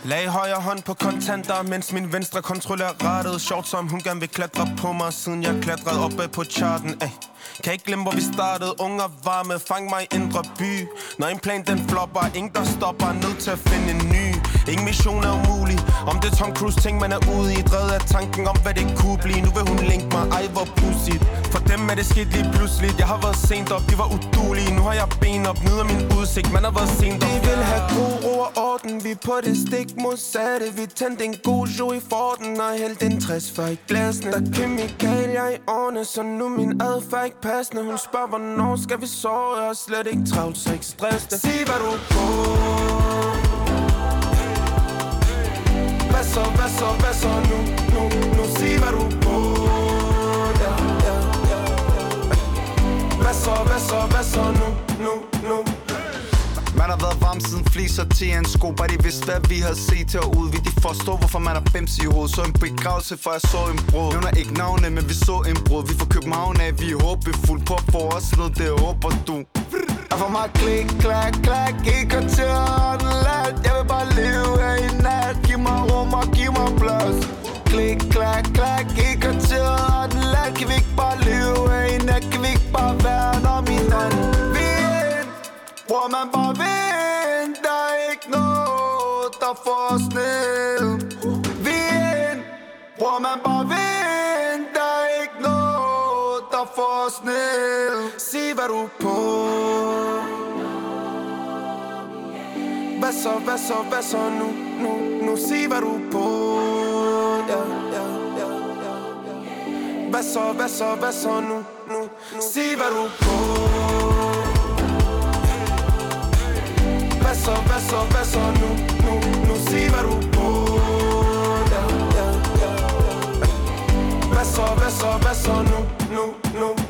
Lag højre hånd på kontanter, mens min venstre kontrollerer rettet. Sjovt som hun gerne vil klatre på mig, siden jeg klatrede oppe på charten. Ay. Kan ikke glemme, hvor vi startede. Unger varme, fang mig i indre by. Når en plan den flopper, ingen der stopper, nødt til at finde en ny. Ingen mission er umulig. Om det er Tom Cruise ting, man er ude i. Drevet af tanken om, hvad det kunne blive. Nu vil hun linke mig, ej hvor pudsigt. For dem er det sket lige pludseligt. Jeg har været sent op, de var udulige. Nu har jeg ben op, nyder min udsigt. Man har været sent op. Vi vil have god ro og orden. Vi er på det stik modsatte. Vi tændte en god jo i forden og hældte en 60 for i glassene. Der er kemikalier i årene, så nu min adfærd ikke passende. Hun spørger, hvornår skal vi sove? Jeg er slet ikke travlt, så ikke stressende. Sig hvad du er på. Hvad så, hvad så, hvad så nu sig hvad du er på. Ja, ja, ja, ja. Hvad så, hvad så, hvad så nu. Man har været varm siden fliser til en sko. Bare de vidste hvad vi har set til at udvide. De forstår hvorfor man har bims i hovedet. Så en begravelse for jeg så en brud. Nævner ikke navne, men vi så en brud. Vi får København af, vi er håbefuld på at få os ned. Det håber du. Og for mig klik, klak, klak. Ikke til åndelat. Jeg vil bare leve her i nat. Giv mig rum og giv mig plads. Klik, klak, klak. Ikke til åndelat. Kan vi ikke bare leve her i nat? Kan vi ikke bare være om hinanden? Hvor man bare vind, der er ikke noget, der får os ned. Vi er ind, hvor man bare vind, der er ikke noget, der får os ned. Sig hvad du er på. Hvad så, hvad så, hvad så nu sig hvad du er på. Ja, ja, ja, ja, ja. Hvad så, hvad så, hvad så nu sig hvad du er på. Hvad så, hvad så, hvad så nu sig hvad du er på. Ja, ja, ja, ja. Hvad så, hvad så, hvad så nu